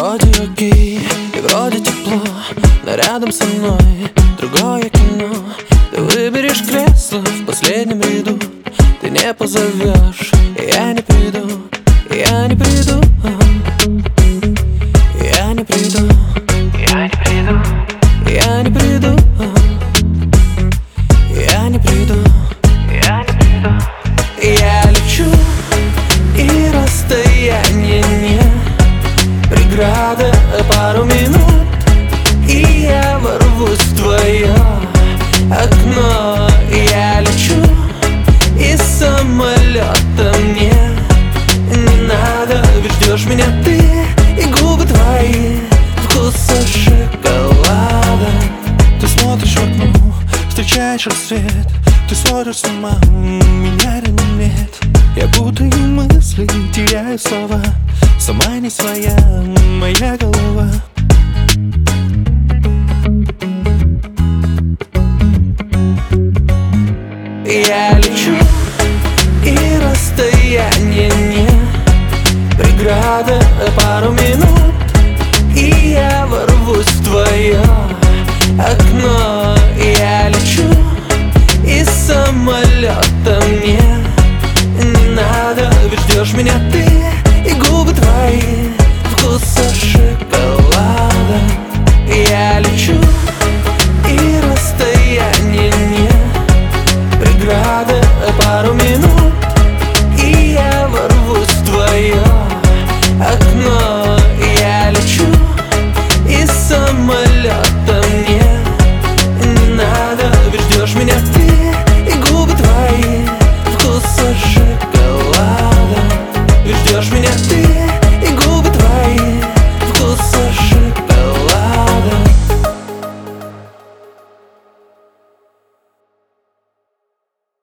Вроде окей, и вроде тепло, но рядом со мной другое кино. Ты выберешь кресло в последнем ряду, ты не позовешь, и я не приду, я не приду, я не приду, я не приду, я не приду, я не приду, я не приду. Я лечу, и расстояние не преграда, пару минут, и я ворвусь в твое окно. Я лечу, и самолета мне не надо, ведь ждешь меня ты, и губы твои вкуса шоколада. Ты смотришь в окно, встречаешь рассвет, ты смотришь сама, меня рядом нет. Я путаю мысли, теряю слова, сама не своя моя голова. Я лечу, и расстояние не преграда, пару минут, и я ворвусь в твое окно. Я лечу, и самолета мне не надо, ведь ждешь меня ты, и губы твои вкуса шоколада. Я лечу, и расстояние не преграда, пару минут, и я ворвусь в твое окно. Я лечу, и самолета мне не надо, ведь ждешь меня ты, и губы твои вкуса шоколада. Ведь ждешь меня ты,